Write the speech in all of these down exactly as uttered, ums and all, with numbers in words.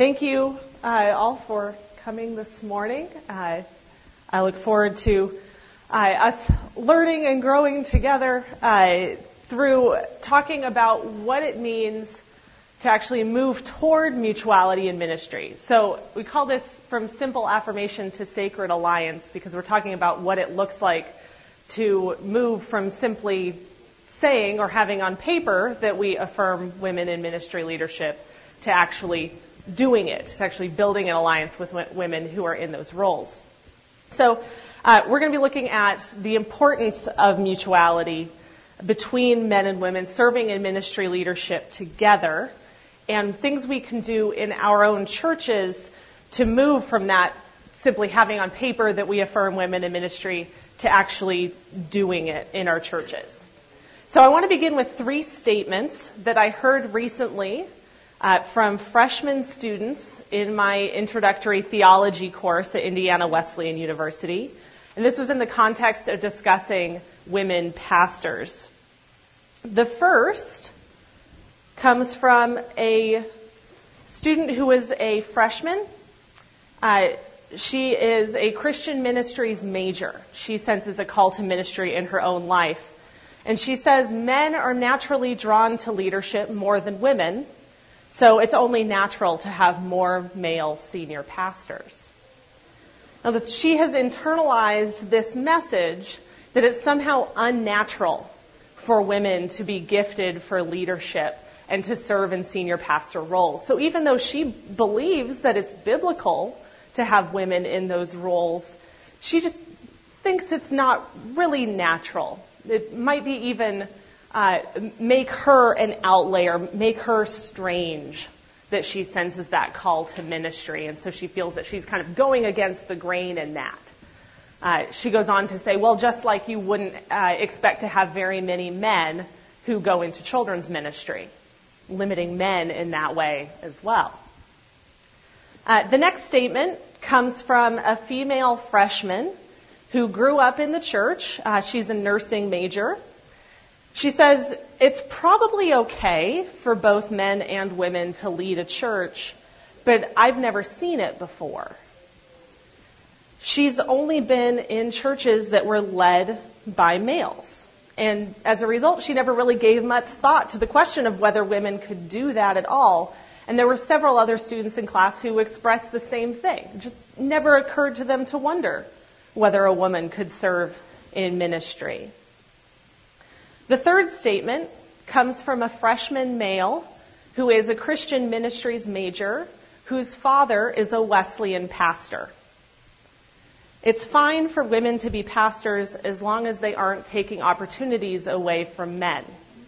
Thank you uh, all for coming this morning. Uh, I look forward to uh, us learning and growing together uh, through talking about what it means to actually move toward mutuality in ministry. So we call this From Simple Affirmation to Sacred Alliance because we're talking about what it looks like to move from simply saying or having on paper that we affirm women in ministry leadership to actually doing it, to actually building an alliance with w- women who are in those roles. So uh, we're going to be looking at the importance of mutuality between men and women serving in ministry leadership together and things we can do in our own churches to move from that simply having on paper that we affirm women in ministry to actually doing it in our churches. So I want to begin with three statements that I heard recently uh, from freshman students in my introductory theology course at Indiana Wesleyan University. And this was in the context of discussing women pastors. The first comes from a student who is a freshman. Uh, she is a Christian ministries major. She senses a call to ministry in her own life. And she says men are naturally drawn to leadership more than women, so it's only natural to have more male senior pastors. Now, that she has internalized this message that it's somehow unnatural for women to be gifted for leadership and to serve in senior pastor roles. So even though she believes that it's biblical to have women in those roles, she just thinks it's not really natural. It might be even uh, make her an outlier, make her strange that she senses that call to ministry. And so she feels that she's kind of going against the grain in that. Uh, she goes on to say, well, just like you wouldn't uh, expect to have very many men who go into children's ministry, limiting men in that way as well. Uh, the next statement comes from a female freshman who grew up in the church. Uh, she's a nursing major. She says, it's probably okay for both men and women to lead a church, but I've never seen it before. She's only been in churches that were led by males. And as a result, she never really gave much thought to the question of whether women could do that at all. And there were several other students in class who expressed the same thing. It just never occurred to them to wonder whether a woman could serve in ministry. The third statement comes from a freshman male who is a Christian ministries major whose father is a Wesleyan pastor. It's fine for women to be pastors as long as they aren't taking opportunities away from men.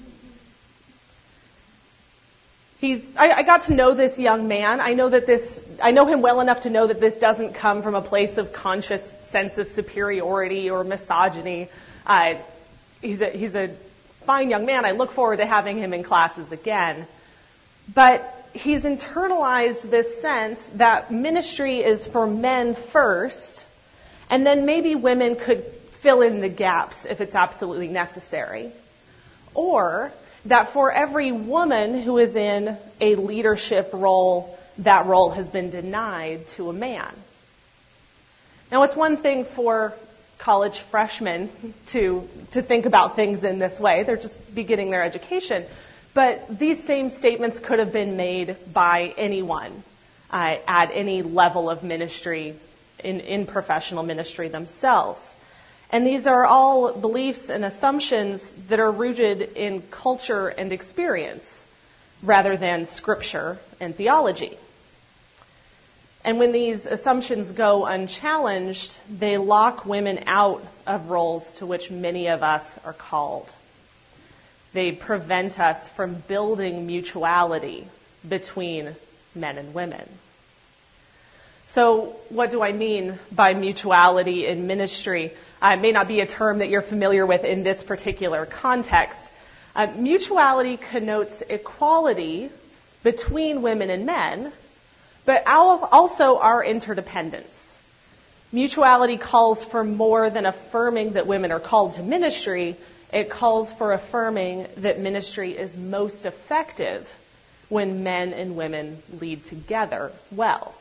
He's, I, I got to know this young man. I know that this, I know him well enough to know that this doesn't come from a place of conscious sense of superiority or misogyny. Uh, he's a, he's a fine young man. I look forward to having him in classes again. But he's internalized this sense that ministry is for men first, and then maybe women could fill in the gaps if it's absolutely necessary. Or that for every woman who is in a leadership role, that role has been denied to a man. Now, it's one thing for college freshmen to, to think about things in this way. They're just beginning their education. But these same statements could have been made by anyone uh, at any level of ministry, in, in professional ministry themselves. And these are all beliefs and assumptions that are rooted in culture and experience rather than scripture and theology. And when these assumptions go unchallenged, they lock women out of roles to which many of us are called. They prevent us from building mutuality between men and women. So what do I mean by mutuality in ministry? Uh, it may not be a term that you're familiar with in this particular context. Uh, mutuality connotes equality between women and men, but also our interdependence. Mutuality calls for more than affirming that women are called to ministry. It calls for affirming that ministry is most effective when men and women lead together well.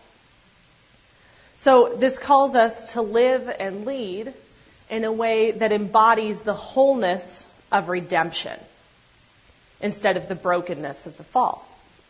So this calls us to live and lead in a way that embodies the wholeness of redemption instead of the brokenness of the fall.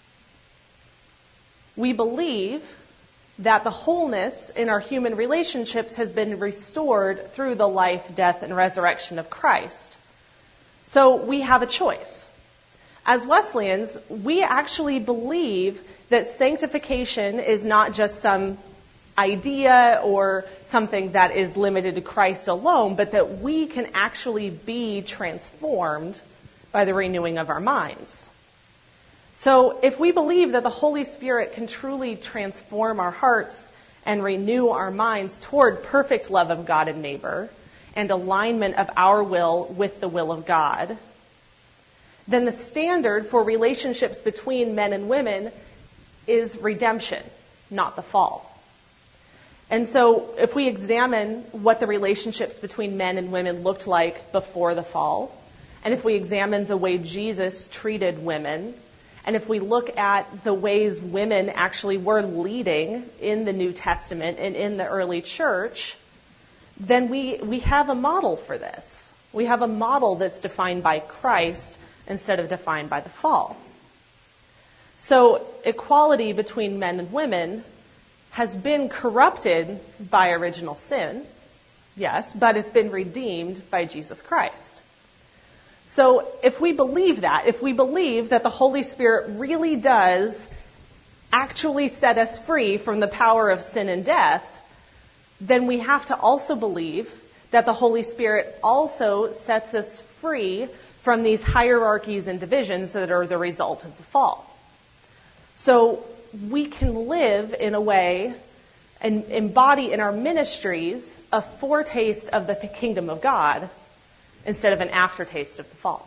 We believe that the wholeness in our human relationships has been restored through the life, death, and resurrection of Christ. So we have a choice. As Wesleyans, we actually believe that sanctification is not just some idea or something that is limited to Christ alone, but that we can actually be transformed by the renewing of our minds. So if we believe that the Holy Spirit can truly transform our hearts and renew our minds toward perfect love of God and neighbor and alignment of our will with the will of God, then the standard for relationships between men and women is redemption, not the fall. And so if we examine what the relationships between men and women looked like before the fall, and if we examine the way Jesus treated women, and if we look at the ways women actually were leading in the New Testament and in the early church, then we, we have a model for this. We have a model that's defined by Christ instead of defined by the fall. So equality between men and women has been corrupted by original sin, yes, but it's been redeemed by Jesus Christ. So if we believe that, if we believe that the Holy Spirit really does actually set us free from the power of sin and death, then we have to also believe that the Holy Spirit also sets us free from these hierarchies and divisions that are the result of the fall. So we can live in a way and embody in our ministries a foretaste of the kingdom of God instead of an aftertaste of the fall.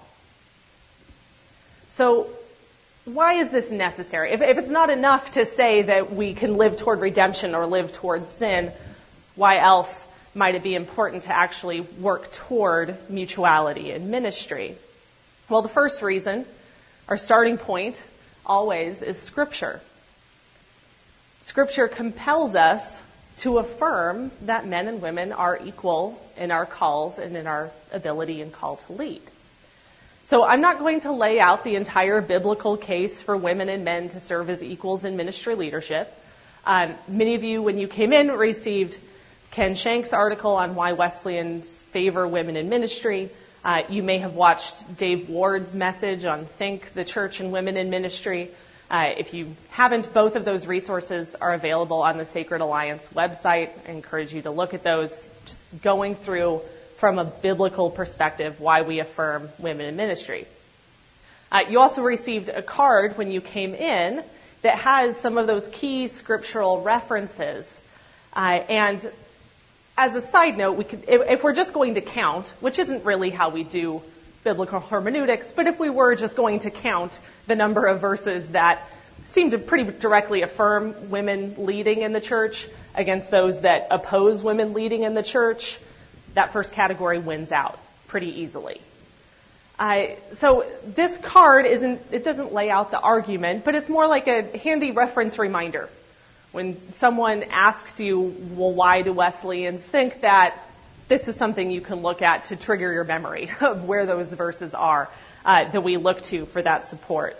So why is this necessary? If, if it's not enough to say that we can live toward redemption or live towards sin, why else might it be important to actually work toward mutuality in ministry? Well, the first reason, our starting point always, is Scripture. Scripture compels us to affirm that men and women are equal in our calls and in our ability and call to lead. So I'm not going to lay out the entire biblical case for women and men to serve as equals in ministry leadership. Um, many of you, when you came in, received Ken Shank's article on why Wesleyans favor women in ministry. Uh, you may have watched Dave Ward's message on Think the Church and Women in Ministry. Uh, if you haven't, both of those resources are available on the Sacred Alliance website. I encourage you to look at those, just going through from a biblical perspective why we affirm women in ministry. Uh, you also received a card when you came in that has some of those key scriptural references. Uh, and as a side note, we could, if, if we're just going to count, which isn't really how we do biblical hermeneutics, but if we were just going to count the number of verses that seem to pretty directly affirm women leading in the church against those that oppose women leading in the church, that first category wins out pretty easily. Uh, so this card isn't, it doesn't lay out the argument, but it's more like a handy reference reminder. When someone asks you, well, why do Wesleyans think that, this is something you can look at to trigger your memory of where those verses are uh, that we look to for that support.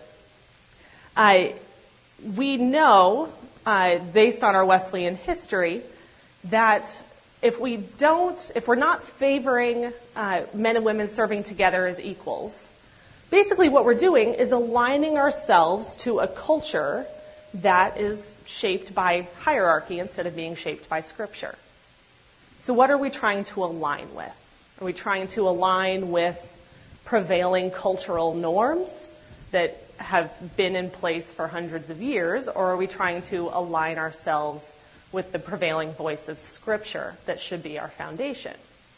Uh, we know, uh, based on our Wesleyan history, that if we don't, if we're not favoring uh, men and women serving together as equals, basically what we're doing is aligning ourselves to a culture that is shaped by hierarchy instead of being shaped by Scripture. So what are we trying to align with? Are we trying to align with prevailing cultural norms that have been in place for hundreds of years, or are we trying to align ourselves with the prevailing voice of Scripture that should be our foundation?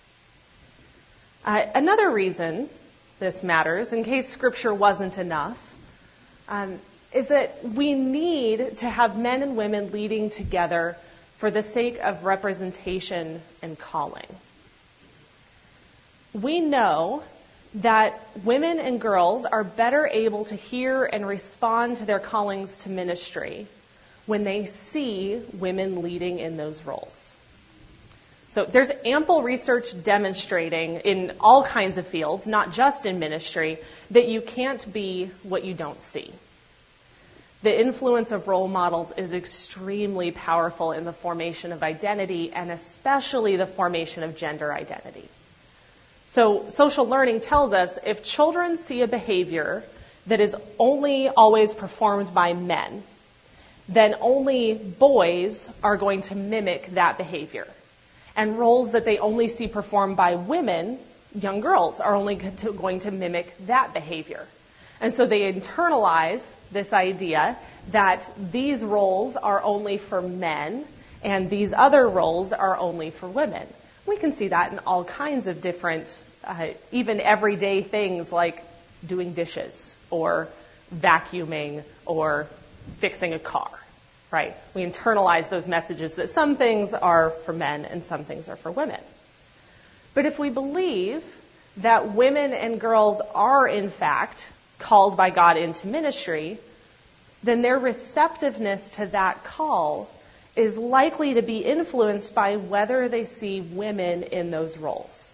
Uh, another reason this matters, in case Scripture wasn't enough, um, is that we need to have men and women leading together for the sake of representation and calling. We know that women and girls are better able to hear and respond to their callings to ministry when they see women leading in those roles. So there's ample research demonstrating in all kinds of fields, not just in ministry, that you can't be what you don't see. The influence of role models is extremely powerful in the formation of identity, and especially the formation of gender identity. So social learning tells us if children see a behavior that is only always performed by men, then only boys are going to mimic that behavior. And roles that they only see performed by women, young girls, are only going to mimic that behavior. And so they internalize this idea that these roles are only for men and these other roles are only for women. We can see that in all kinds of different, uh, even everyday things like doing dishes or vacuuming or fixing a car, right? We internalize those messages that some things are for men and some things are for women. But if we believe that women and girls are, in fact, called by God into ministry, then their receptiveness to that call is likely to be influenced by whether they see women in those roles.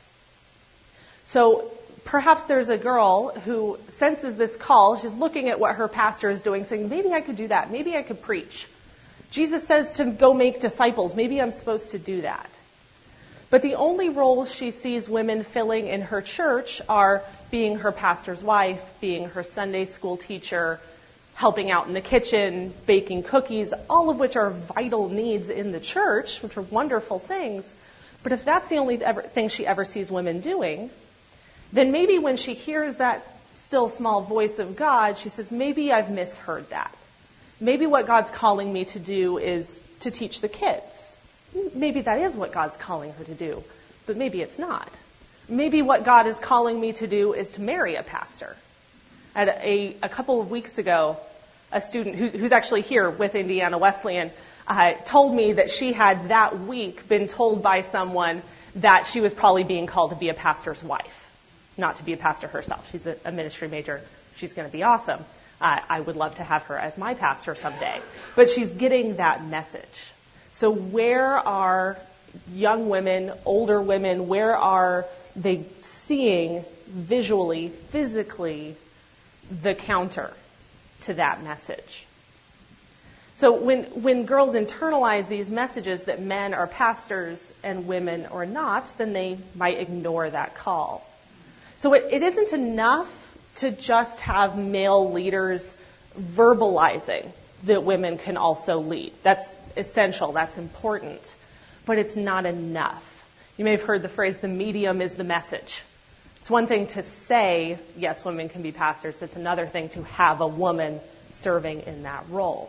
So perhaps there's a girl who senses this call. She's looking at what her pastor is doing, saying, maybe I could do that. Maybe I could preach. Jesus says to go make disciples. Maybe I'm supposed to do that. But the only roles she sees women filling in her church are being her pastor's wife, being her Sunday school teacher, helping out in the kitchen, baking cookies, all of which are vital needs in the church, which are wonderful things. But if that's the only ever, thing she ever sees women doing, then maybe when she hears that still small voice of God, she says, maybe I've misheard that. Maybe what God's calling me to do is to teach the kids. Maybe that is what God's calling her to do, but maybe it's not. Maybe what God is calling me to do is to marry a pastor. At a, a couple of weeks ago, a student who, who's actually here with Indiana Wesleyan uh, told me that she had that week been told by someone that she was probably being called to be a pastor's wife, not to be a pastor herself. She's a, a ministry major. She's going to be awesome. Uh, I would love to have her as my pastor someday. But she's getting that message. So where are young women, older women, where are they seeing visually, physically, the counter to that message? So when when girls internalize these messages that men are pastors and women are not, then they might ignore that call. So it, it isn't enough to just have male leaders verbalizing that women can also lead. That's essential. That's important. But it's not enough. You may have heard the phrase, the medium is the message. It's one thing to say, yes, women can be pastors. It's another thing to have a woman serving in that role.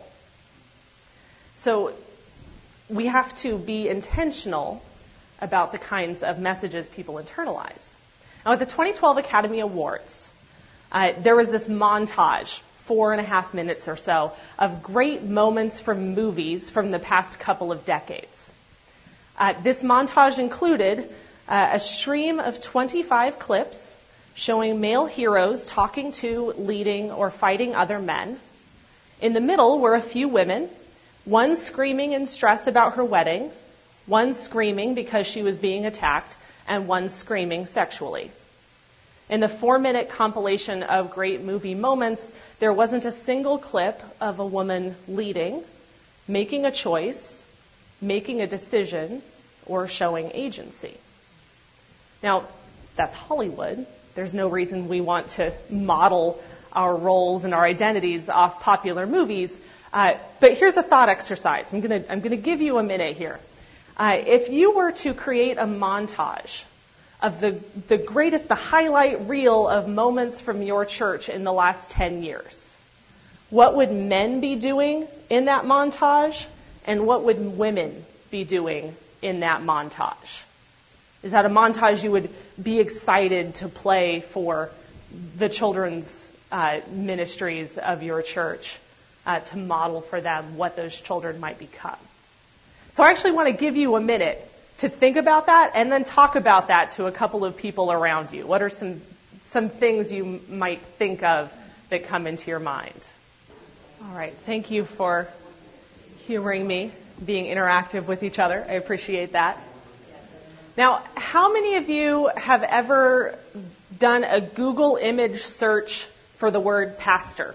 So we have to be intentional about the kinds of messages people internalize. Now, at the twenty twelve Academy Awards, uh, there was this montage, four and a half minutes or so, of great moments from movies from the past couple of decades. Uh, this montage included uh, a stream of twenty-five clips showing male heroes talking to, leading, or fighting other men. In the middle were a few women, one screaming in stress about her wedding, one screaming because she was being attacked, and one screaming sexually. In the four-minute compilation of great movie moments, there wasn't a single clip of a woman leading, making a choice, making a decision, or showing agency. Now, that's Hollywood. There's no reason we want to model our roles and our identities off popular movies. Uh, but here's a thought exercise. I'm going to I'm going to give you a minute here. Uh, if you were to create a montage of the, the greatest, the highlight reel of moments from your church in the last ten years, what would men be doing in that montage, and what would women be doing in that montage? Is that a montage you would be excited to play for the children's uh, ministries of your church uh, to model for them what those children might become? So I actually want to give you a minute to think about that and then talk about that to a couple of people around you. What are some some things you might think of that come into your mind. All right. Thank you for humoring me, being interactive with each other. I appreciate that. Now, how many of you have ever done a Google image search for the word pastor?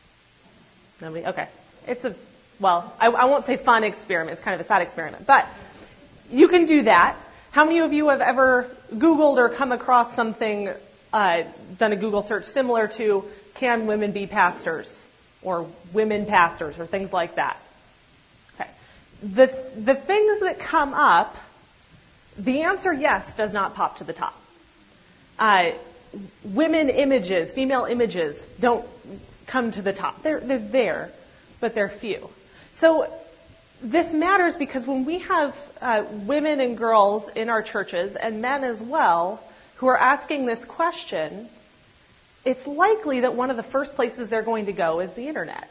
Nobody? Okay. It's a, well, I, I won't say fun experiment. It's kind of a sad experiment. But you can do that. How many of you have ever Googled or come across something, uh, done a Google search similar to, can women be pastors? Or women pastors, or things like that? Okay. The, the things that come up, the answer yes does not pop to the top. Uh, women images, female images, don't come to the top. They're, they're there, but they're few. So this matters because when we have uh, women and girls in our churches, and men as well, who are asking this question, it's likely that one of the first places they're going to go is the internet.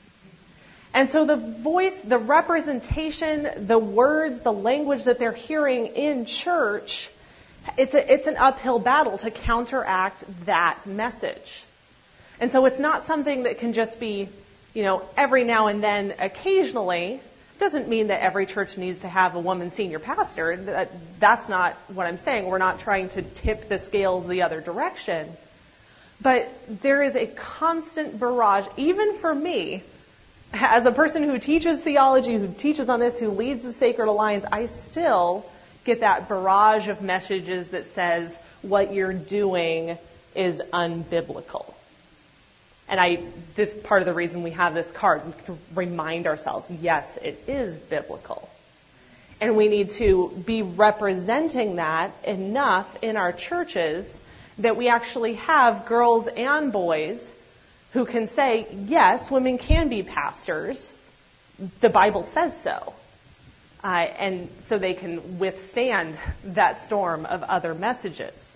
And so the voice, the representation, the words, the language that they're hearing in church, it's a, it's an uphill battle to counteract that message. And so it's not something that can just be, you know, every now and then occasionally. Doesn't mean that every church needs to have a woman senior pastor. That, that's not what I'm saying. We're not trying to tip the scales the other direction. But there is a constant barrage, even for me, as a person who teaches theology, who teaches on this, who leads the Sacred Alliance, I still get that barrage of messages that says what you're doing is unbiblical. And I, this part of the reason we have this card, to remind ourselves, yes, it is biblical. And we need to be representing that enough in our churches that we actually have girls and boys who can say, yes, women can be pastors. The Bible says so. Uh, and so they can withstand that storm of other messages.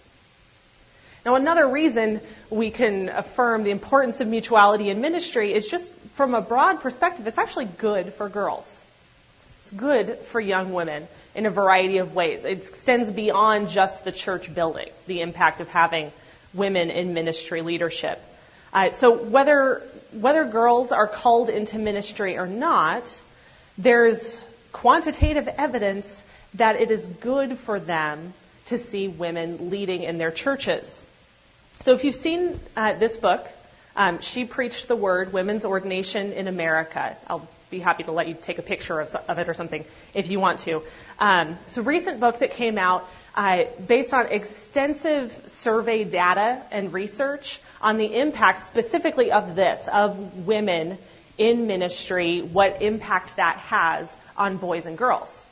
Now, another reason we can affirm the importance of mutuality in ministry is just from a broad perspective, it's actually good for girls. It's good for young women in a variety of ways. It extends beyond just the church building, the impact of having women in ministry leadership. Uh, so whether whether girls are called into ministry or not, there's quantitative evidence that it is good for them to see women leading in their churches. So if you've seen uh, this book, um, She Preached the Word, Women's Ordination in America. I'll be happy to let you take a picture of, of it or something if you want to. Um, it's a recent book that came out uh, based on extensive survey data and research on the impact specifically of this, of women in ministry, what impact that has on boys and girls.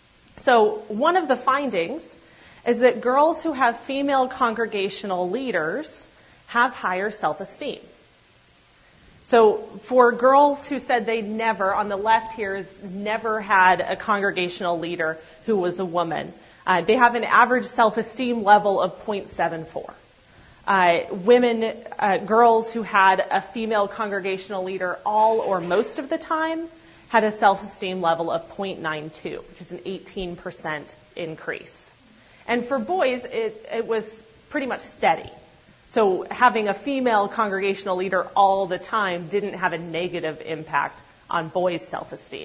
So one of the findings is that girls who have female congregational leaders have higher self-esteem. So for girls who said they never, on the left here, is never had a congregational leader who was a woman, uh, they have an average self-esteem level of zero point seven four. Uh, women, uh, girls who had a female congregational leader all or most of the time had a self-esteem level of zero point nine two, which is an eighteen percent increase. And for boys, it, it was pretty much steady. So having a female congregational leader all the time didn't have a negative impact on boys' self-esteem.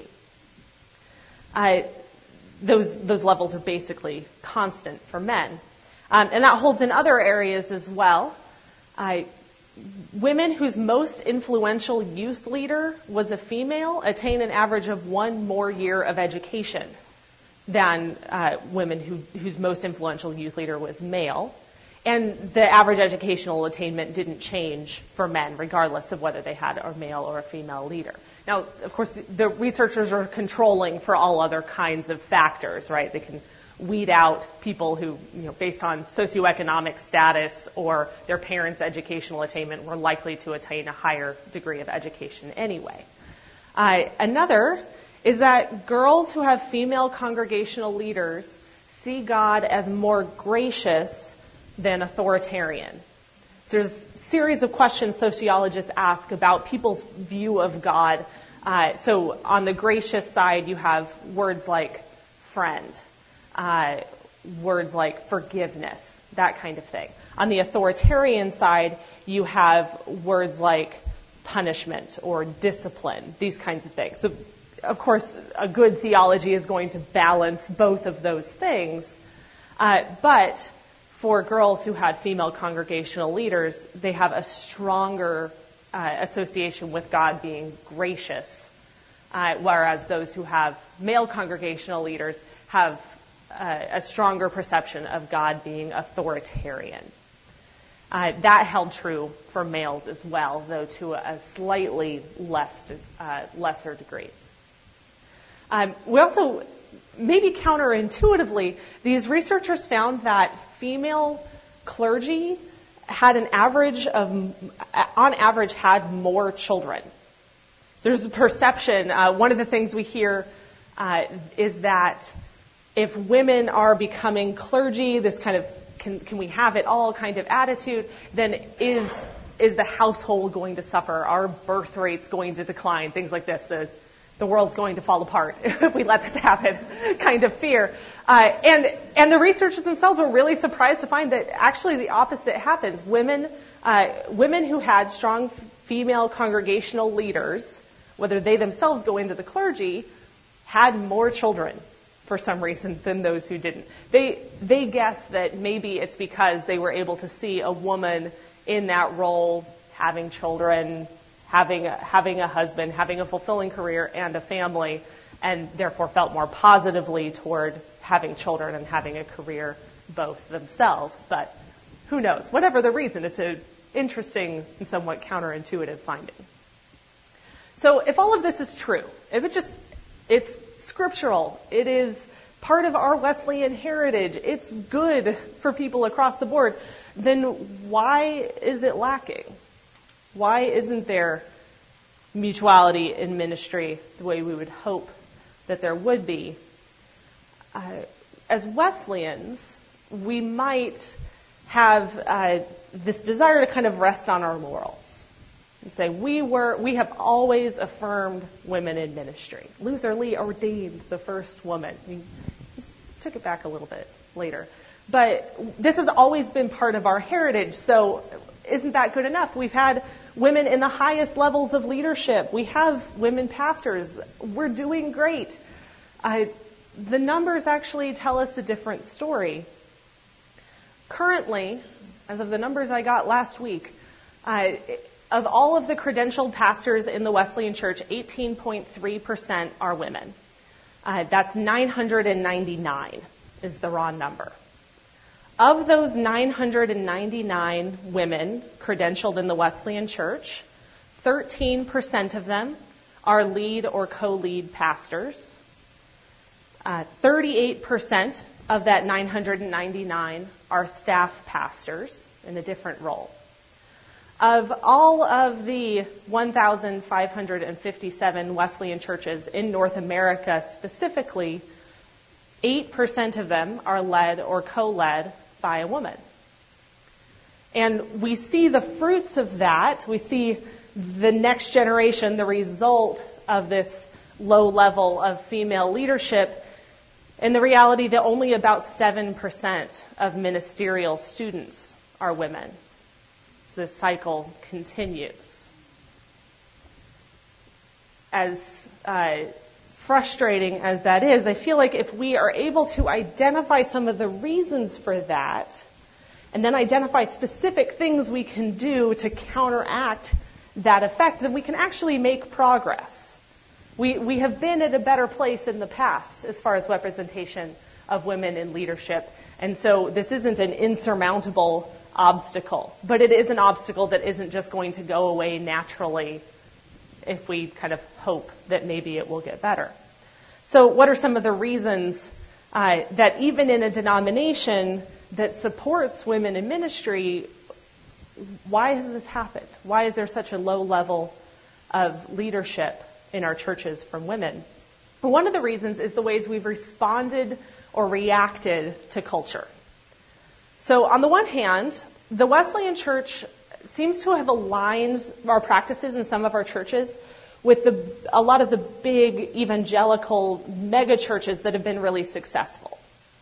Uh, those those levels are basically constant for men. Um, and that holds in other areas as well. Uh, women whose most influential youth leader was a female attain an average of one more year of education than uh, women who, whose most influential youth leader was male. And the average educational attainment didn't change for men, regardless of whether they had a male or a female leader. Now, of course, the, the researchers are controlling for all other kinds of factors, right? They can weed out people who, you know, based on socioeconomic status or their parents' educational attainment, were likely to attain a higher degree of education anyway. Uh, another is that girls who have female congregational leaders see God as more gracious than authoritarian. So there's a series of questions sociologists ask about people's view of God. Uh, so on the gracious side, you have words like friend, uh, words like forgiveness, that kind of thing. On the authoritarian side, you have words like punishment or discipline, these kinds of things. So, of course, a good theology is going to balance both of those things. Uh, but for girls who had female congregational leaders, they have a stronger uh, association with God being gracious, uh, whereas those who have male congregational leaders have uh, a stronger perception of God being authoritarian. Uh, that held true for males as well, though to a slightly less uh, lesser degree. Um, we also, maybe counterintuitively, these researchers found that female clergy had an average of, on average, had more children. There's a perception. Uh, one of the things we hear uh, is that if women are becoming clergy, this kind of can, can we have it all kind of attitude, then is is the household going to suffer? Are birth rates going to decline? Things like this. The the world's going to fall apart if we let this happen, kind of fear. Uh, and and the researchers themselves were really surprised to find that actually the opposite happens. Women uh, women who had strong female congregational leaders, whether they themselves go into the clergy, had more children for some reason than those who didn't. They they guess that maybe it's because they were able to see a woman in that role having children, having a, having a husband, having a fulfilling career and a family, and therefore felt more positively toward having children and having a career both themselves. But who knows? Whatever the reason, it's an interesting and somewhat counterintuitive finding. So if all of this is true, if it's just, it's scriptural, it is part of our Wesleyan heritage, it's good for people across the board, then why is it lacking? Why isn't there mutuality in ministry the way we would hope that there would be? Uh, as Wesleyans, we might have uh, this desire to kind of rest on our laurels and say, we were, we have always affirmed women in ministry. Luther Lee ordained the first woman. He took it back a little bit later. But this has always been part of our heritage, so isn't that good enough? We've had women in the highest levels of leadership. We have women pastors. We're doing great. Uh, the numbers actually tell us a different story. Currently, as of the numbers I got last week, uh, of all of the credentialed pastors in the Wesleyan Church, eighteen point three percent are women. Uh, that's nine hundred ninety-nine is the raw number. Of those nine hundred ninety-nine women credentialed in the Wesleyan Church, thirteen percent of them are lead or co-lead pastors. Uh, thirty-eight percent of that nine hundred ninety-nine are staff pastors in a different role. Of all of the one thousand five hundred fifty-seven Wesleyan churches in North America specifically, eight percent of them are led or co-led by a woman. And we see the fruits of that. We see the next generation, the result of this low level of female leadership, and the reality that only about seven percent of ministerial students are women. So this cycle continues. As uh, frustrating as that is, I feel like if we are able to identify some of the reasons for that, and then identify specific things we can do to counteract that effect, then we can actually make progress. We we have been at a better place in the past as far as representation of women in leadership, and so this isn't an insurmountable obstacle, but it is an obstacle that isn't just going to go away naturally if we kind of hope that maybe it will get better. So what are some of the reasons uh, that even in a denomination that supports women in ministry, why has this happened? Why is there such a low level of leadership in our churches from women? Well, one of the reasons is the ways we've responded or reacted to culture. So on the one hand, the Wesleyan Church seems to have aligned our practices in some of our churches with the, a lot of the big evangelical mega churches that have been really successful.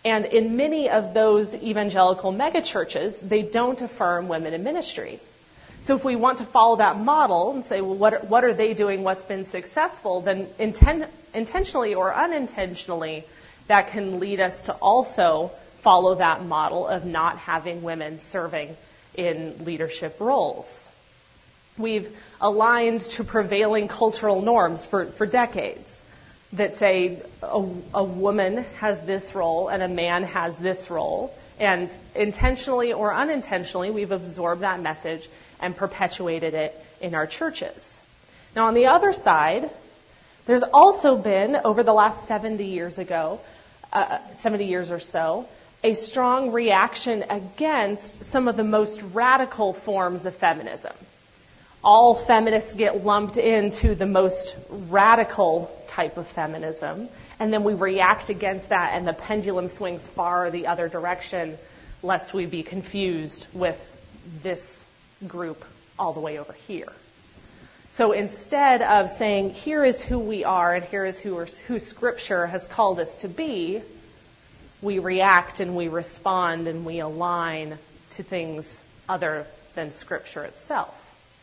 And in many of those evangelical megachurches, they don't affirm women in ministry. So if we want to follow that model and say, well, what are, what are they doing, what's been successful, then inten- intentionally or unintentionally, that can lead us to also follow that model of not having women serving in leadership roles. We've aligned to prevailing cultural norms for, for decades that say a, a woman has this role and a man has this role. And intentionally or unintentionally, we've absorbed that message and perpetuated it in our churches. Now, on the other side, there's also been, over the last seventy years ago, uh, seventy years or so, a strong reaction against some of the most radical forms of feminism. All feminists get lumped into the most radical type of feminism, and then we react against that, and the pendulum swings far the other direction, lest we be confused with this group all the way over here. So instead of saying, here is who we are, and here is who, who Scripture has called us to be, we react and we respond and we align to things other than Scripture itself.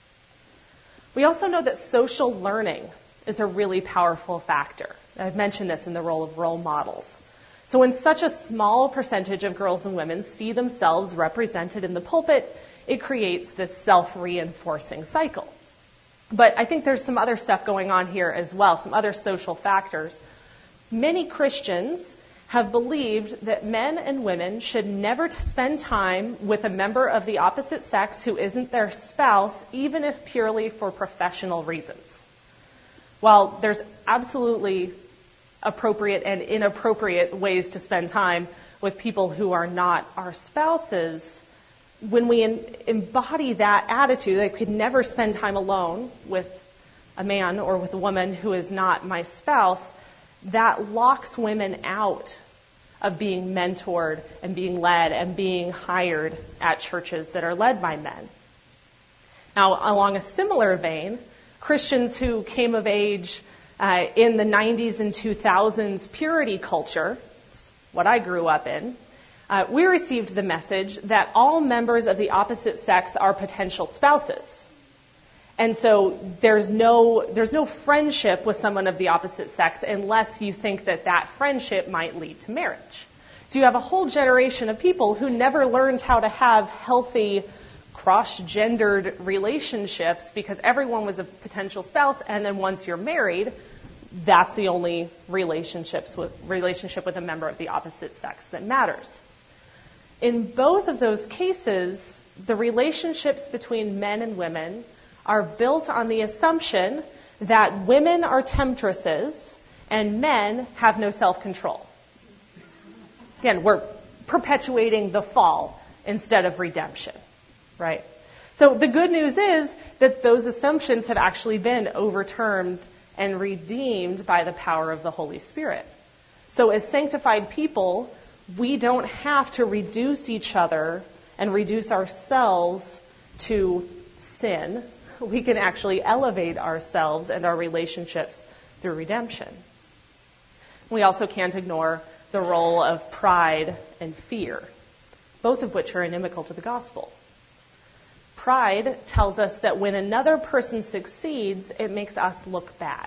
We also know that social learning is a really powerful factor. I've mentioned this in the role of role models. So when such a small percentage of girls and women see themselves represented in the pulpit, it creates this self-reinforcing cycle. But I think there's some other stuff going on here as well, some other social factors. Many Christians have believed that men and women should never spend time with a member of the opposite sex who isn't their spouse, even if purely for professional reasons. While there's absolutely appropriate and inappropriate ways to spend time with people who are not our spouses, when we embody that attitude, I could never spend time alone with a man or with a woman who is not my spouse, that locks women out of being mentored and being led and being hired at churches that are led by men. Now, along a similar vein, Christians who came of age uh, in the nineties and two thousands purity culture, what I grew up in, uh, we received the message that all members of the opposite sex are potential spouses. And so there's no there's no friendship with someone of the opposite sex unless you think that that friendship might lead to marriage. So you have a whole generation of people who never learned how to have healthy cross-gendered relationships because everyone was a potential spouse, and then once you're married, that's the only relationships with, relationship with a member of the opposite sex that matters. In both of those cases, the relationships between men and women are built on the assumption that women are temptresses and men have no self-control. Again, we're perpetuating the fall instead of redemption, right? So the good news is that those assumptions have actually been overturned and redeemed by the power of the Holy Spirit. So as sanctified people, we don't have to reduce each other and reduce ourselves to sin. We can actually elevate ourselves and our relationships through redemption. We also can't ignore the role of pride and fear, both of which are inimical to the gospel. Pride tells us that when another person succeeds, it makes us look bad.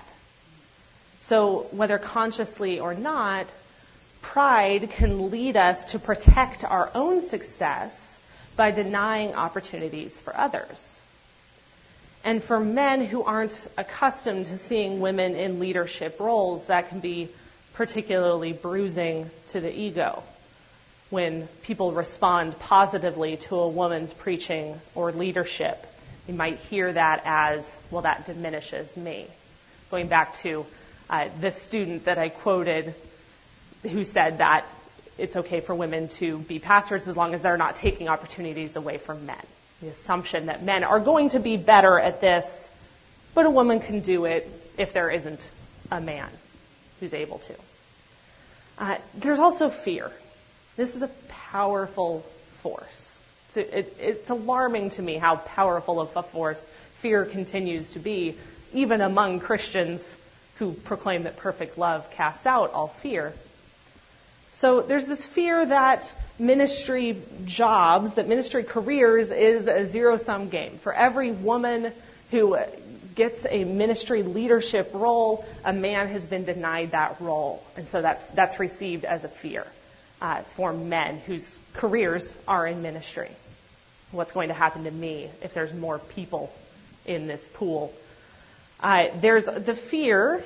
So whether consciously or not, pride can lead us to protect our own success by denying opportunities for others. And for men who aren't accustomed to seeing women in leadership roles, that can be particularly bruising to the ego when people respond positively to a woman's preaching or leadership. You might hear that as, well, that diminishes me. Going back to uh, this student that I quoted who said that it's okay for women to be pastors as long as they're not taking opportunities away from men. The assumption that men are going to be better at this, but a woman can do it if there isn't a man who's able to. Uh, there's also fear. This is a powerful force. So it, it's alarming to me how powerful of a force fear continues to be, even among Christians who proclaim that perfect love casts out all fear. So there's this fear that ministry jobs, that ministry careers is a zero-sum game. For every woman who gets a ministry leadership role, a man has been denied that role. And so that's that's received as a fear uh, for men whose careers are in ministry. What's going to happen to me if there's more people in this pool? Uh, there's the fear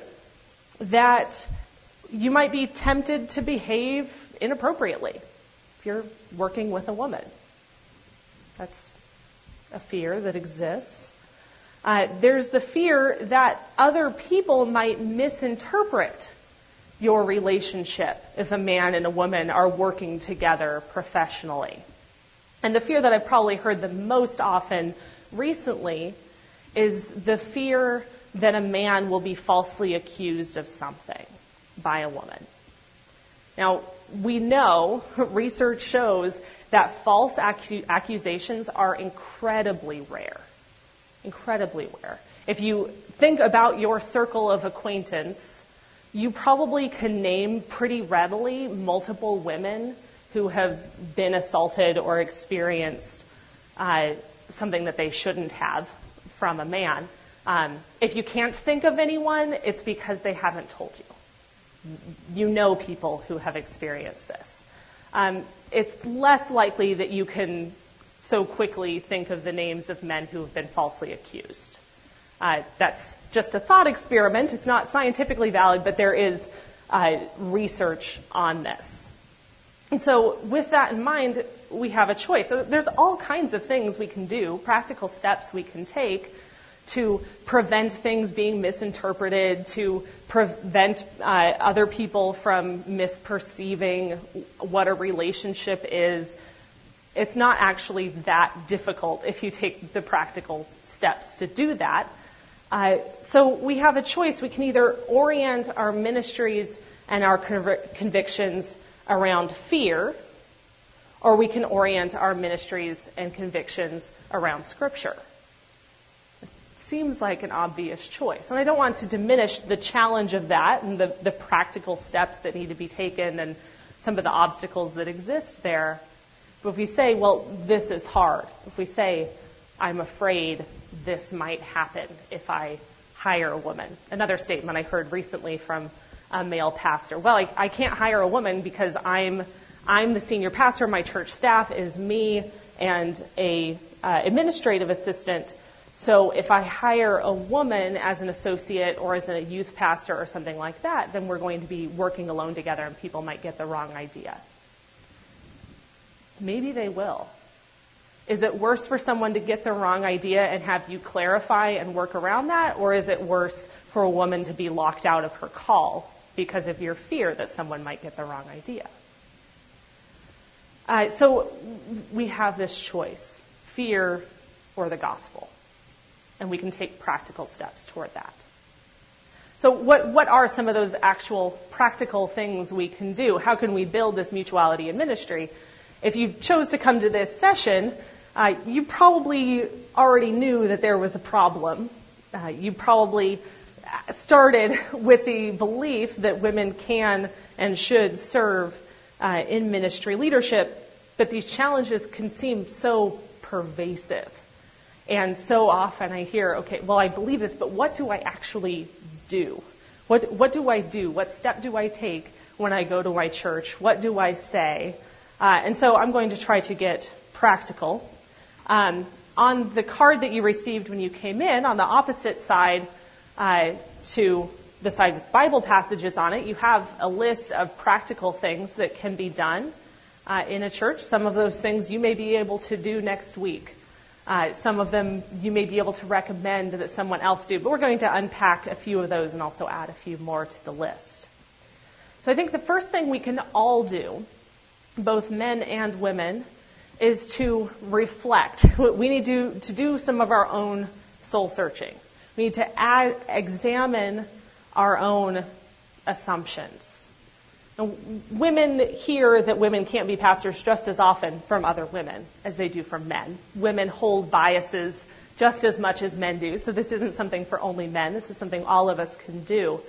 that you might be tempted to behave inappropriately if you're working with a woman. That's a fear that exists. Uh, there's the fear that other people might misinterpret your relationship if a man and a woman are working together professionally. And the fear that I've probably heard the most often recently is the fear that a man will be falsely accused of something by a woman. Now, we know, research shows that false accu- accusations are incredibly rare. Incredibly rare. If you think about your circle of acquaintance, you probably can name pretty readily multiple women who have been assaulted or experienced uh, something that they shouldn't have from a man. Um, if you can't think of anyone, it's because they haven't told you. You know people who have experienced this. Um, it's less likely that you can so quickly think of the names of men who have been falsely accused. Uh, that's just a thought experiment. It's not scientifically valid, but there is uh, research on this. And so with that in mind, we have a choice. So there's all kinds of things we can do, practical steps we can take to prevent things being misinterpreted, to prevent uh, other people from misperceiving what a relationship is. It's not actually that difficult if you take the practical steps to do that. Uh, so we have a choice. We can either orient our ministries and our conv- convictions around fear, or we can orient our ministries and convictions around Scripture. Seems like an obvious choice. And I don't want to diminish the challenge of that and the, the practical steps that need to be taken and some of the obstacles that exist there. But if we say, well, this is hard, if we say, I'm afraid this might happen if I hire a woman. Another statement I heard recently from a male pastor. Well, I, I can't hire a woman because I'm I'm the senior pastor. My church staff is me and a uh, administrative assistant. So if I hire a woman as an associate or as a youth pastor or something like that, then we're going to be working alone together and people might get the wrong idea. Maybe they will. Is it worse for someone to get the wrong idea and have you clarify and work around that? Or is it worse for a woman to be locked out of her call because of your fear that someone might get the wrong idea? Uh, so we have this choice, fear or the gospel. And we can take practical steps toward that. So what, what are some of those actual practical things we can do? How can we build this mutuality in ministry? If you chose to come to this session, uh, you probably already knew that there was a problem. Uh, you probably started with the belief that women can and should serve uh, in ministry leadership, but these challenges can seem so pervasive. And so often I hear, okay, well, I believe this, but what do I actually do? What what do I do? What step do I take when I go to my church? What do I say? Uh, and so I'm going to try to get practical. Um, on the card that you received when you came in, on the opposite side uh, to the side with Bible passages on it, you have a list of practical things that can be done uh, in a church. Some of those things you may be able to do next week. Uh, some of them you may be able to recommend that someone else do, but we're going to unpack a few of those and also add a few more to the list. So I think the first thing we can all do, both men and women, is to reflect. We need to, to do some of our own soul searching. We need to add, examine our own assumptions. Now, women hear that women can't be pastors just as often from other women as they do from men. Women hold biases just as much as men do, so this isn't something for only men. This is something all of us can do.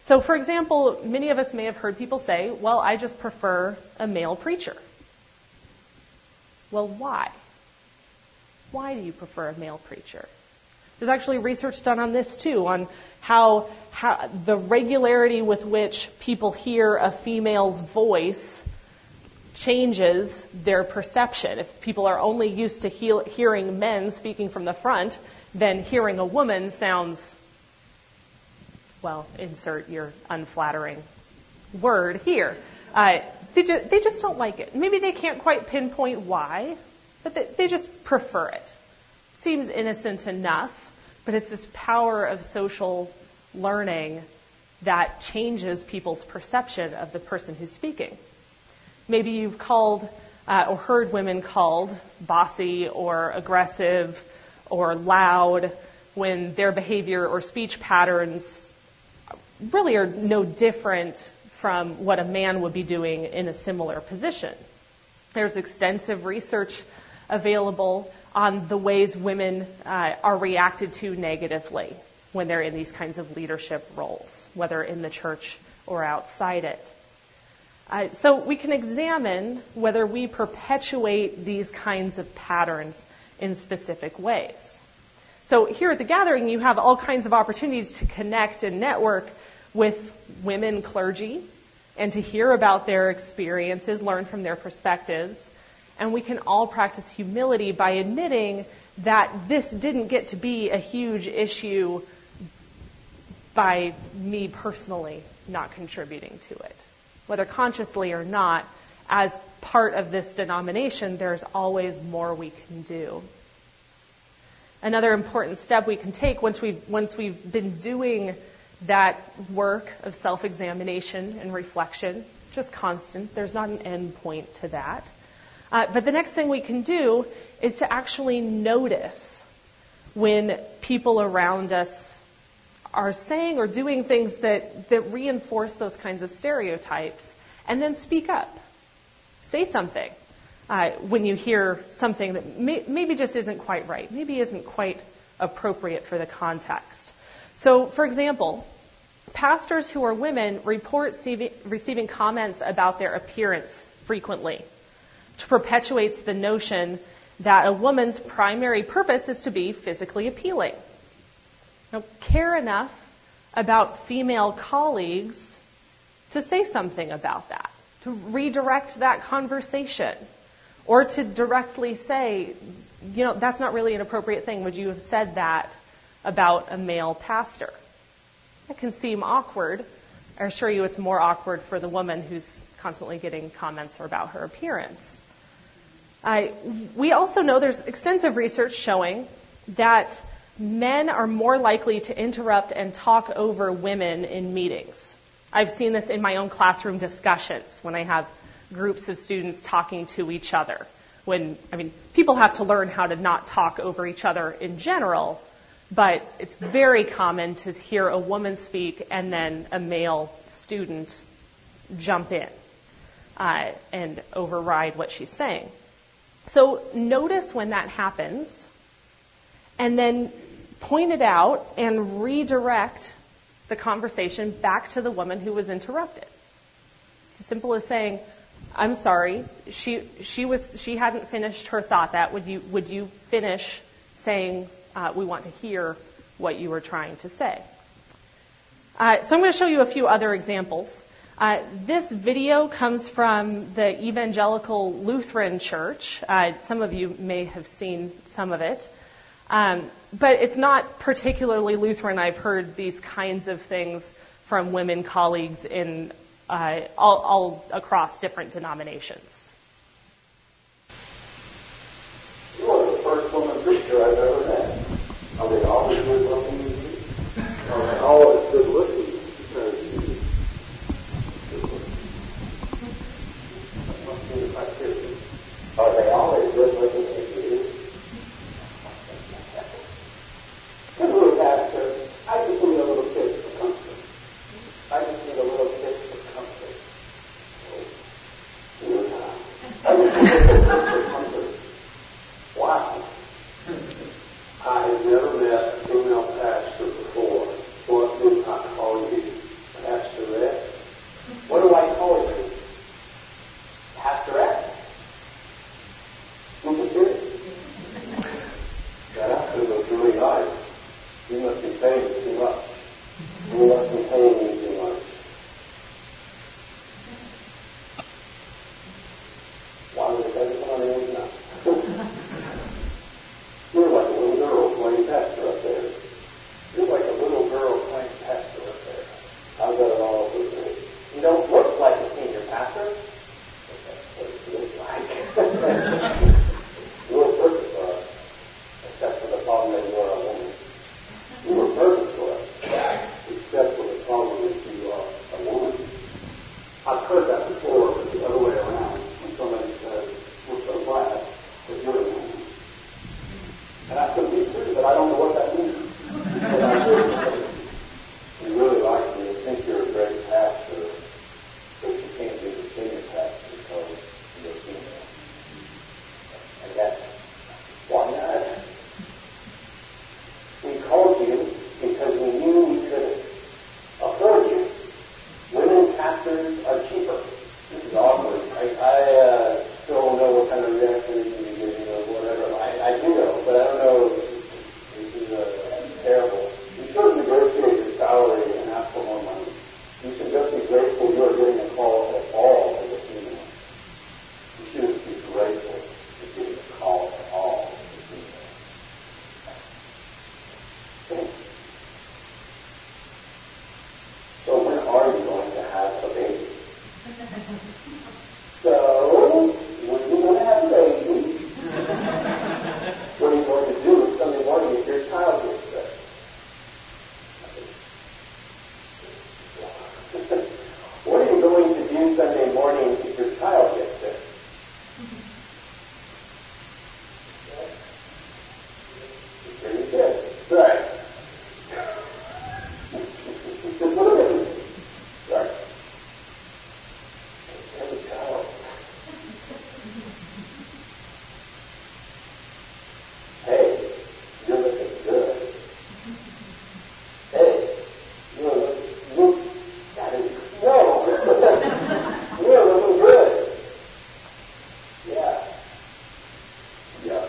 So, for example, many of us may have heard people say, well, I just prefer a male preacher. Well, why? Why do you prefer a male preacher? There's actually research done on this, too, on how, how the regularity with which people hear a female's voice changes their perception. If people are only used to he- hearing men speaking from the front, then hearing a woman sounds, well, insert your unflattering word here. Uh, they, ju- they just don't like it. Maybe they can't quite pinpoint why, but they, they just prefer it. Seems innocent enough, but it's this power of social learning that changes people's perception of the person who's speaking. Maybe you've called uh, or heard women called bossy or aggressive or loud when their behavior or speech patterns really are no different from what a man would be doing in a similar position. There's extensive research available on the ways women uh, are reacted to negatively when they're in these kinds of leadership roles, whether in the church or outside it. Uh, so we can examine whether we perpetuate these kinds of patterns in specific ways. So here at the gathering, you have all kinds of opportunities to connect and network with women clergy and to hear about their experiences, learn from their perspectives. And we can all practice humility by admitting that this didn't get to be a huge issue by me personally not contributing to it. Whether consciously or not, as part of this denomination, there's always more we can do. Another important step we can take once we've, once we've been doing that work of self-examination and reflection, just constant, there's not an end point to that. Uh, but the next thing we can do is to actually notice when people around us are saying or doing things that, that reinforce those kinds of stereotypes, and then speak up. Say something uh, when you hear something that may, maybe just isn't quite right, maybe isn't quite appropriate for the context. So, for example, pastors who are women report receiving, receiving comments about their appearance frequently, which perpetuates the notion that a woman's primary purpose is to be physically appealing. Now, care enough about female colleagues to say something about that, to redirect that conversation, or to directly say, you know, that's not really an appropriate thing. Would you have said that about a male pastor? That can seem awkward. I assure you it's more awkward for the woman who's constantly getting comments about her appearance. Uh, we also know there's extensive research showing that men are more likely to interrupt and talk over women in meetings. I've seen this in my own classroom discussions when I have groups of students talking to each other. When, I mean, people have to learn how to not talk over each other in general, but it's very common to hear a woman speak and then a male student jump in uh, and override what she's saying. So notice when that happens, and then point it out and redirect the conversation back to the woman who was interrupted. It's as simple as saying, "I'm sorry, she she was she hadn't finished her thought. That would you would you finish saying uh, we want to hear what you were trying to say?" Uh, so I'm going to show you a few other examples. Uh, this video comes from the Evangelical Lutheran Church. Uh, some of you may have seen some of it. Um, but it's not particularly Lutheran. I've heard these kinds of things from women colleagues in uh, all, all across different denominations. You are the first woman preacher I've ever met. Are they always good looking? Are they always good looking? Are they always good looking as you? Good little pastor, I just need a little kiss for comfort. I just need a little kiss for comfort. Oh, you're not. I've heard that before, but the other way around, when somebody says, we're so glad that you're a man. And I could be too, but I don't know what that means. But I really, you really like me. I think you're a great pastor, but you can't be the senior pastor because you're female. And that's why not? We called you because we knew we could afford you. Women pastors are cheaper. This is awkward. I, I uh, still don't know what kind of reaction you can be giving or whatever. I, I do know, but I don't know. This is uh, terrible. You should negotiate your salary and ask for more money. You should just be grateful you are getting a call at all as a female. You should be grateful for getting a call at all as a female. Okay. So when are you going to have a baby? So, when are you going to have a baby? What are you going to do Sunday morning if your child gets sick? What are you going to do Sunday morning if your child gets sick? Pretty good. Right. Just look at me. Right. Every child. Hey, you're looking good. Hey, you're looking, look, that is, no. You're looking good. Yeah. Yeah.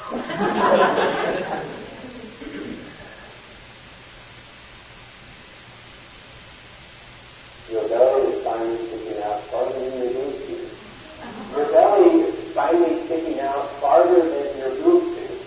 Your belly is finally sticking out farther than your boobs do. Your belly is finally sticking out farther than your boobs do.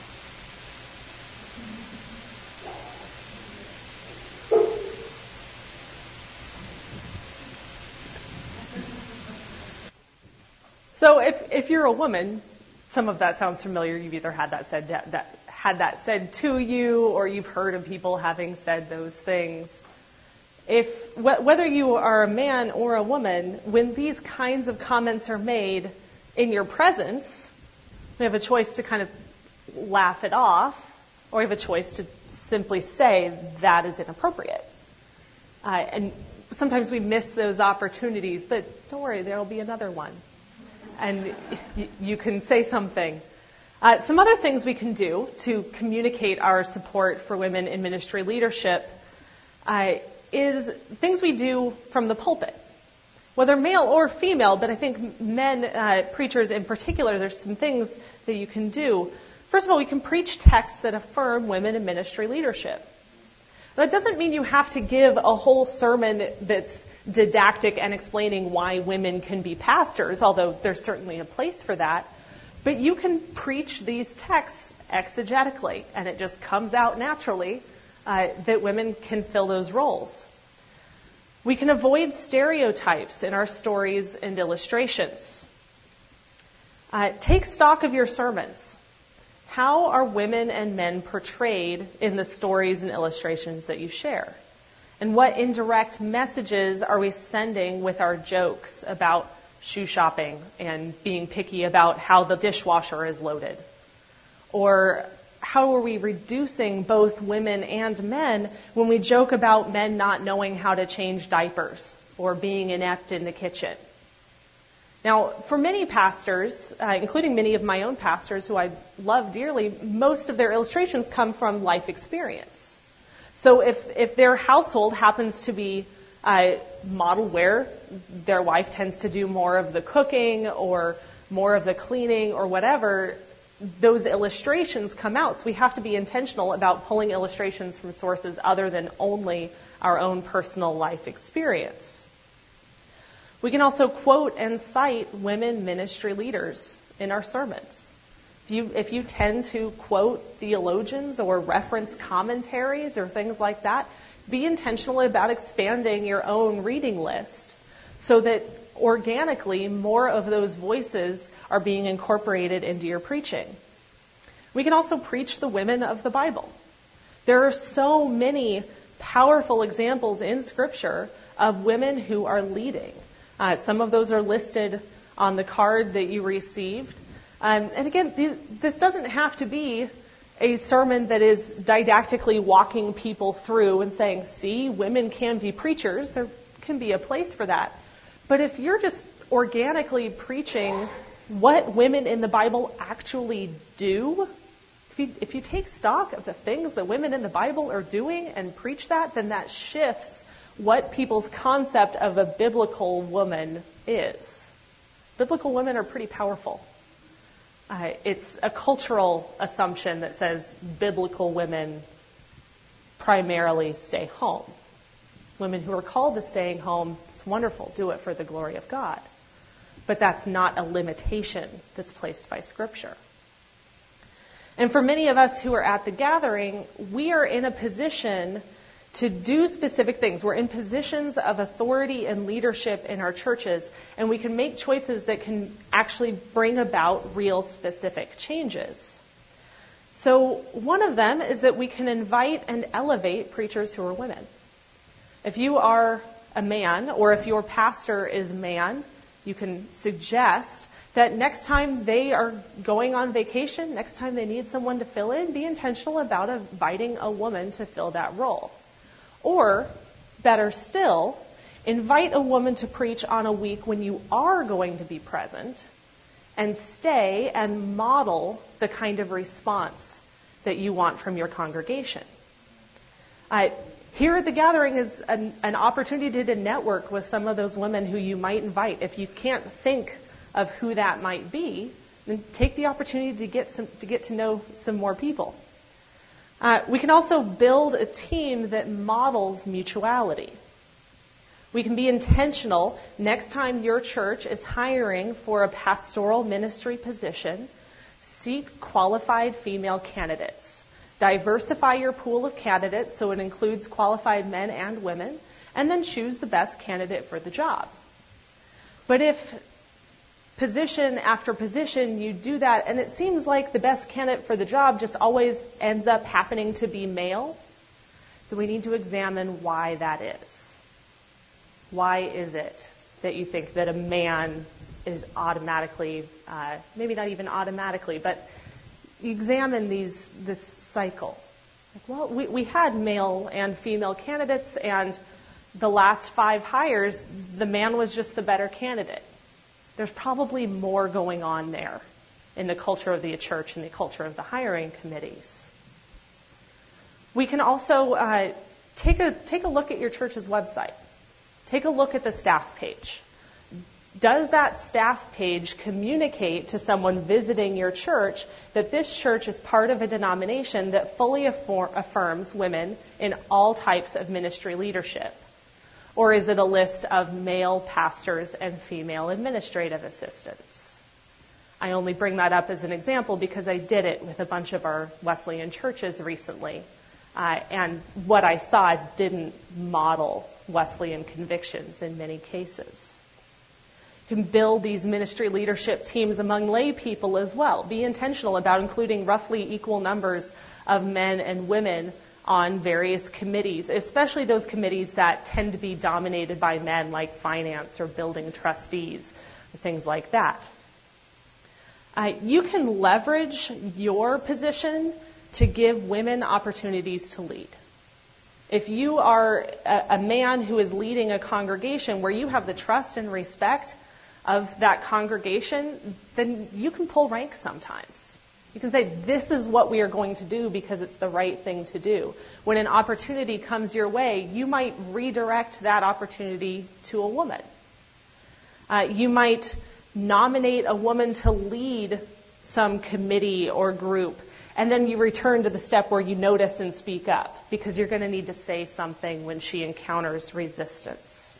So if, if you're a woman, some of that sounds familiar. You've either had that said that, that had that said to you, or you've heard of people having said those things. If wh- whether you are a man or a woman, when these kinds of comments are made in your presence, we have a choice to kind of laugh it off, or we have a choice to simply say that is inappropriate. Uh, and sometimes we miss those opportunities, but don't worry, there will be another one. And y- you can say something. Uh, some other things we can do to communicate our support for women in ministry leadership uh, is things we do from the pulpit, whether male or female, but I think men, uh, preachers in particular, there's some things that you can do. First of all, we can preach texts that affirm women in ministry leadership. That doesn't mean you have to give a whole sermon that's didactic and explaining why women can be pastors, although there's certainly a place for that. But you can preach these texts exegetically, and it just comes out naturally uh, that women can fill those roles. We can avoid stereotypes in our stories and illustrations. Uh, take stock of your sermons. How are women and men portrayed in the stories and illustrations that you share? And what indirect messages are we sending with our jokes about shoe shopping and being picky about how the dishwasher is loaded? Or how are we reducing both women and men when we joke about men not knowing how to change diapers or being inept in the kitchen? Now, for many pastors, uh, including many of my own pastors who I love dearly, most of their illustrations come from life experience. So if, if their household happens to be uh, modeled where their wife tends to do more of the cooking or more of the cleaning or whatever, those illustrations come out. So we have to be intentional about pulling illustrations from sources other than only our own personal life experience. We can also quote and cite women ministry leaders in our sermons. If you, if you tend to quote theologians or reference commentaries or things like that, be intentional about expanding your own reading list so that organically more of those voices are being incorporated into your preaching. We can also preach the women of the Bible. There are so many powerful examples in Scripture of women who are leading, Uh, some of those are listed on the card that you received. Um, and again, th- this doesn't have to be a sermon that is didactically walking people through and saying, see, women can be preachers. There can be a place for that. But if you're just organically preaching what women in the Bible actually do, if you, if you take stock of the things that women in the Bible are doing and preach that, then that shifts what people's concept of a biblical woman is. Biblical women are pretty powerful. Uh, it's a cultural assumption that says biblical women primarily stay home. Women who are called to staying home, it's wonderful, do it for the glory of God. But that's not a limitation that's placed by Scripture. And for many of us who are at the gathering, we are in a position to do specific things. We're in positions of authority and leadership in our churches, and we can make choices that can actually bring about real specific changes. So one of them is that we can invite and elevate preachers who are women. If you are a man, or if your pastor is a man, you can suggest that next time they are going on vacation, next time they need someone to fill in, be intentional about inviting a woman to fill that role. Or, better still, invite a woman to preach on a week when you are going to be present, and stay and model the kind of response that you want from your congregation. Uh, here at the gathering is an, an opportunity to network with some of those women who you might invite. If you can't think of who that might be, then take the opportunity to get some, to get to know some more people. Uh, we can also build a team that models mutuality. We can be intentional next time your church is hiring for a pastoral ministry position. Seek qualified female candidates. Diversify your pool of candidates so it includes qualified men and women, and then choose the best candidate for the job. But if position after position you do that, and it seems like the best candidate for the job just always ends up happening to be male, then we need to examine why that is. Why is it that you think that a man is automatically, uh, maybe not even automatically, but you examine these this cycle. Like, well, we, we had male and female candidates, and the last five hires, the man was just the better candidate. There's probably more going on there in the culture of the church and the culture of the hiring committees. We can also uh, take a take a look at your church's website. Take a look at the staff page. Does that staff page communicate to someone visiting your church that this church is part of a denomination that fully affor- affirms women in all types of ministry leadership? Or is it a list of male pastors and female administrative assistants? I only bring that up as an example because I did it with a bunch of our Wesleyan churches recently. Uh, and what I saw didn't model Wesleyan convictions in many cases. You can build these ministry leadership teams among lay people as well. Be intentional about including roughly equal numbers of men and women on various committees, especially those committees that tend to be dominated by men, like finance or building trustees, or things like that. Uh, you can leverage your position to give women opportunities to lead. If you are a, a man who is leading a congregation where you have the trust and respect of that congregation, then you can pull rank sometimes. You can say, this is what we are going to do because it's the right thing to do. When an opportunity comes your way, you might redirect that opportunity to a woman. Uh, you might nominate a woman to lead some committee or group, and then you return to the step where you notice and speak up because you're going to need to say something when she encounters resistance.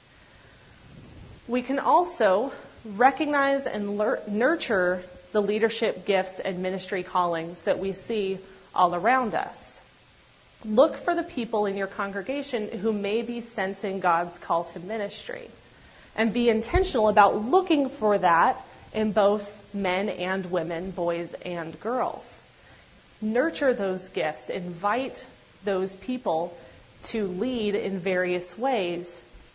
We can also recognize and lur- nurture the leadership gifts and ministry callings that we see all around us. Look for the people in your congregation who may be sensing God's call to ministry, and be intentional about looking for that in both men and women, boys and girls. Nurture those gifts. Invite those people to lead in various ways,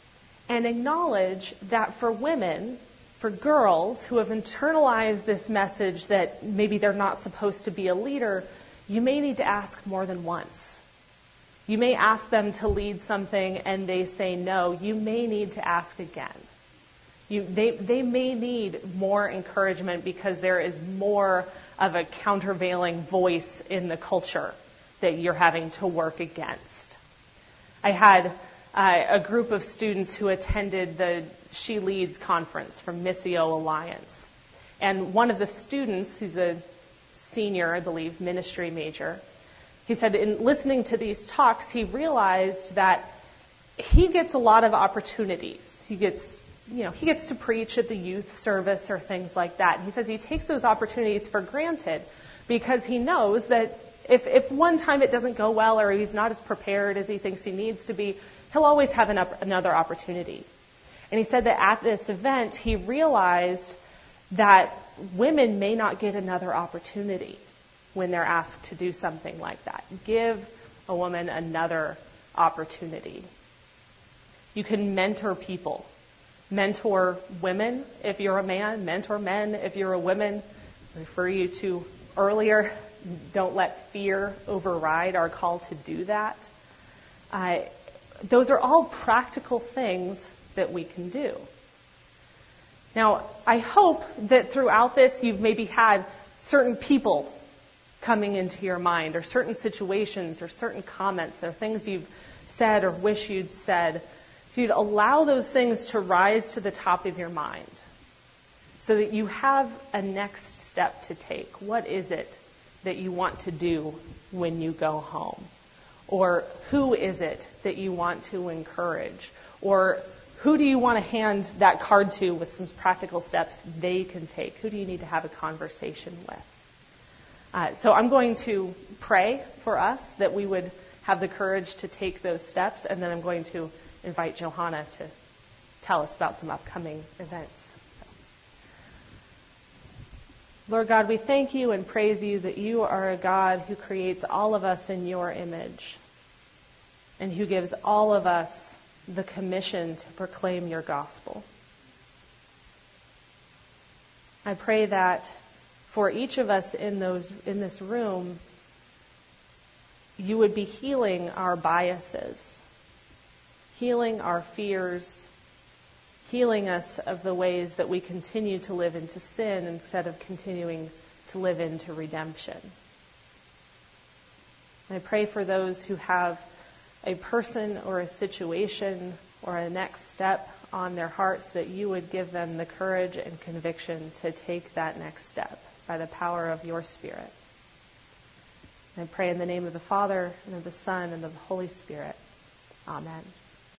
and acknowledge that for women, for girls who have internalized this message that maybe they're not supposed to be a leader, you may need to ask more than once. You may ask them to lead something and they say no. You may need to ask again. You, they, they may need more encouragement because there is more of a countervailing voice in the culture that you're having to work against. I had uh, a group of students who attended the She Leads conference from Missio Alliance. And one of the students, who's a senior, I believe, ministry major, he said in listening to these talks, he realized that he gets a lot of opportunities. He gets, you know, he gets to preach at the youth service or things like that. And he says he takes those opportunities for granted because he knows that if, if one time it doesn't go well or he's not as prepared as he thinks he needs to be, he'll always have an up, another opportunity. And he said that at this event, he realized that women may not get another opportunity when they're asked to do something like that. Give a woman another opportunity. You can mentor people. Mentor women if you're a man. Mentor men if you're a woman. I refer you to earlier, don't let fear override our call to do that. Uh, those are all practical things that we can do. Now, I hope that throughout this you've maybe had certain people coming into your mind, or certain situations, or certain comments, or things you've said or wish you'd said. If you'd allow those things to rise to the top of your mind so that you have a next step to take. What is it that you want to do when you go home? Or who is it that you want to encourage? Or who do you want to hand that card to with some practical steps they can take? Who do you need to have a conversation with? Uh, so I'm going to pray for us that we would have the courage to take those steps, and then I'm going to invite Johanna to tell us about some upcoming events. So. Lord God, we thank you and praise you that you are a God who creates all of us in your image and who gives all of us the commission to proclaim your gospel. I pray that for each of us in those in this room, you would be healing our biases, healing our fears, healing us of the ways that we continue to live into sin instead of continuing to live into redemption. I pray for those who have a person or a situation or a next step on their hearts that you would give them the courage and conviction to take that next step by the power of your Spirit. And I pray in the name of the Father, and of the Son, and of the Holy Spirit. Amen.